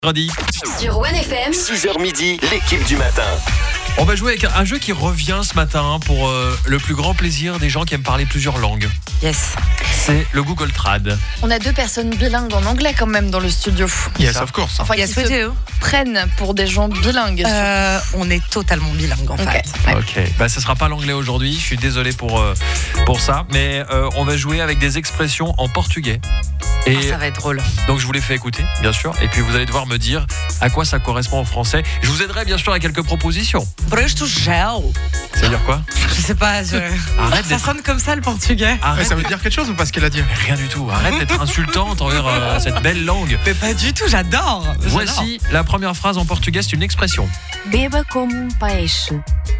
Vendredi. Sur One FM, 6h midi, l'équipe du matin. On va jouer avec un jeu qui revient ce matin pour le plus grand plaisir des gens qui aiment parler plusieurs langues. Yes. C'est le Google Trad. On a deux personnes bilingues en anglais quand même dans le studio. Yes, of course. Enfin, qui se prennent pour des gens bilingues. On est totalement bilingue en fait. Ouais. Ok, ce sera pas l'anglais aujourd'hui, je suis désolé pour ça, mais on va jouer avec des expressions en portugais. Et ça va être drôle. donc je vous les fais écouter, bien sûr, et puis vous allez devoir me dire à quoi ça correspond en français. Je vous aiderai bien sûr à quelques propositions. Bresto gel. Ça veut dire quoi? Je sais pas, Arrête ça d'être... sonne comme ça le portugais. Arrête Ça veut dire quelque chose ou pas ce qu'elle a dit? Rien du tout, arrête d'être insultante envers cette belle langue. Mais pas du tout, j'adore. Voici la première phrase en portugais, c'est une expression. beba como peixe.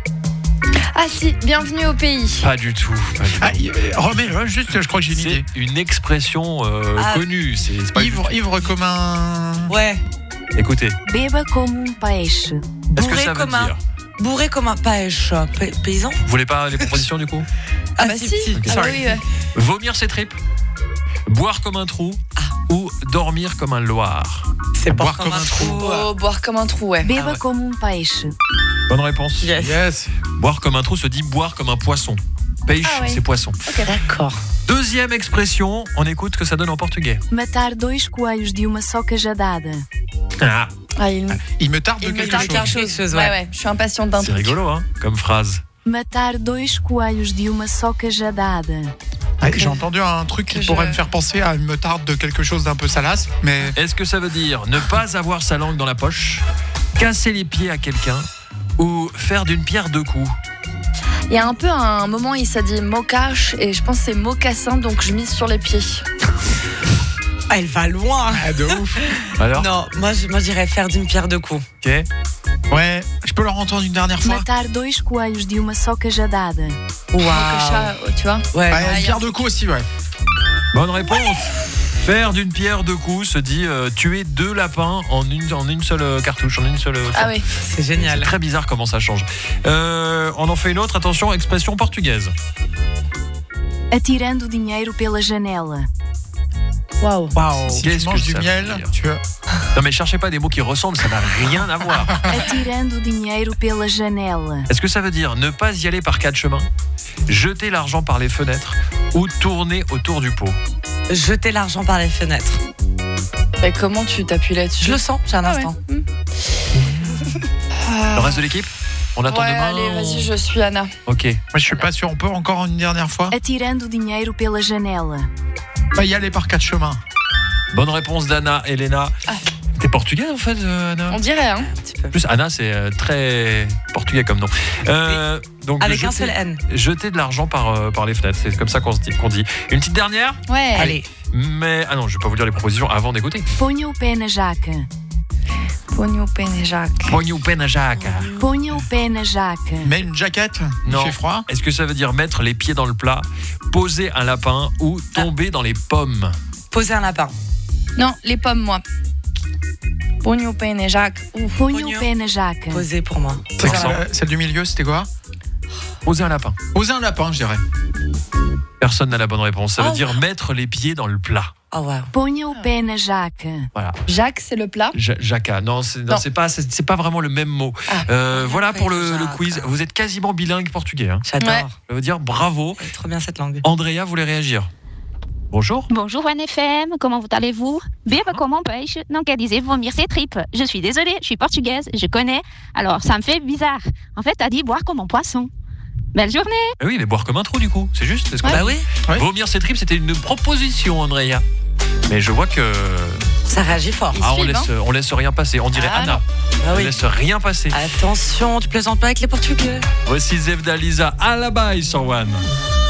Ah si, bienvenue au pays. Pas du tout. Remets-le, juste, je crois que j'ai une C'est idée. une expression connue. C'est pas Ivre comme un... Ouais. Écoutez, Beba como peixe. est-ce que ça veut dire? Bourré comme un pêche. Paysan. Vous voulez pas les propositions du coup? Ah bah si. Ok. Ah bah oui, ouais. Vomir ses tripes, boire comme un trou ou dormir comme un loir. C'est boire comme un trou. Oh, boire comme un trou, ouais. Beba ouais. como peixe. Bonne réponse. Yes. Yes. Boire comme un trou se dit boire comme un poisson. Peixe, Ah oui. c'est poisson. D'accord. Deuxième expression, on écoute ce que ça donne en portugais. Matar dois coelhos de uma só cajadada. Ah, Ah, il Il me tarde de me quelque tarde chose. quelque chose, Ouais, ouais. ouais. Je suis impatiente d'un c'est truc. rigolo, hein, comme phrase. Matar dois coelhos de uma só cajadada. Ouais, j'ai entendu un truc qui Que pourrait je- me faire penser à une meutarde de quelque chose d'un peu salace, mais... Est-ce que ça veut dire ne pas avoir sa langue dans la poche, casser les pieds à quelqu'un ou faire d'une pierre deux coups? Il y a un peu un moment, il s'est dit mocache et je pense que c'est mocassin, donc je mise sur les pieds. Ah, elle va loin. Ah, de ouf. Alors? Non, moi j'irais faire d'une pierre deux coups. Ok. Ouais, je peux leur entendre une dernière fois? Matar dois coelhos de uma só cajadada. Waouh. Mocacha, tu vois. Ouais. Ouais, il y a une pierre un de coups aussi, ouais. Bonne réponse. Faire d'une pierre deux coups se dit tuer deux lapins en une seule cartouche, en une seule fois. Ah oui. C'est C'est génial. très bizarre comment ça change. On en fait une autre, attention, expression portugaise. Atirando dinheiro pela janela. Waouh. Waouh. Si Qu'est-ce tu que manges du ça veut miel, dire tu veux... Non mais cherchez pas des mots qui ressemblent, ça n'a rien à voir. Atirando dinheiro pela janela. Est-ce que ça veut dire ne pas y aller par quatre chemins, jeter l'argent par les fenêtres ou tourner autour du pot? Jeter l'argent par les fenêtres. Mais comment tu t'appuies là-dessus? Je le sens, j'ai un Ah ouais. instant. Le reste de l'équipe? On attend Ouais, demain allez, vas-y, je suis Anna. Ok. Moi, je suis pas sûr. On peut encore une dernière fois? Atirando dinheiro pela janela. Pas y aller par quatre chemins. Bonne réponse d'Anna, Elena. T'es portugais en fait, Anna? On dirait, hein. Un petit peu. En plus, Anna, c'est très portugais comme nom. Donc, Avec un seul N. jeter de l'argent par les fenêtres, c'est comme ça qu'on dit. Une petite dernière? Ouais. Allez. Mais, ah non, je vais pas vous dire les propositions avant d'écouter. Ponha o pé na jaca. Pogno Pen et Jacques. Pogno pena jaca. Ponha o pé na jaca. Mets une jaquette, il Non. fait froid. Est-ce que ça veut dire mettre les pieds dans le plat, poser un lapin ou tomber dans les pommes? Poser un lapin. Non, les pommes, moi. Pogno Pen et Jacques. Ouf. Ponha o pé na jaca. Poser pour moi. C'est Vincent. celle du milieu, c'était quoi? Poser un lapin. Oser un lapin, je dirais. Personne n'a la bonne réponse. Ça veut Oh. dire mettre les pieds dans le plat. Oh wow. Ponha o pé na jaca. Voilà. Jacques, c'est le plat. Jaca. Non, c'est pas vraiment le même mot. Voilà pour le quiz. Vous êtes quasiment bilingue portugais. Hein. J'adore. Ouais. Ça veut dire bravo. Elle est trop bien cette langue. Andrea voulait réagir. Bonjour. Bonjour One FM, comment vous allez-vous? Beba comme un pêche, non qu'elle disait vomir ses tripes. Je suis désolée, je suis portugaise, je connais. Alors ça me fait bizarre. En fait, t'as dit boire comme un poisson. Belle journée. Ah oui, mais boire comme un trou du coup. C'est juste. C'est ce qu'on a Bah dit. oui, Vomir ses tripes, c'était une proposition, Andrea. Mais je vois que ça réagit fort. Ils on suivent, laisse rien passer. On dirait Ah, Anna. Ah On oui. laisse rien passer. Attention, tu plaisantes pas avec les Portugais. Voici Zevda Lisa à la baille sur One.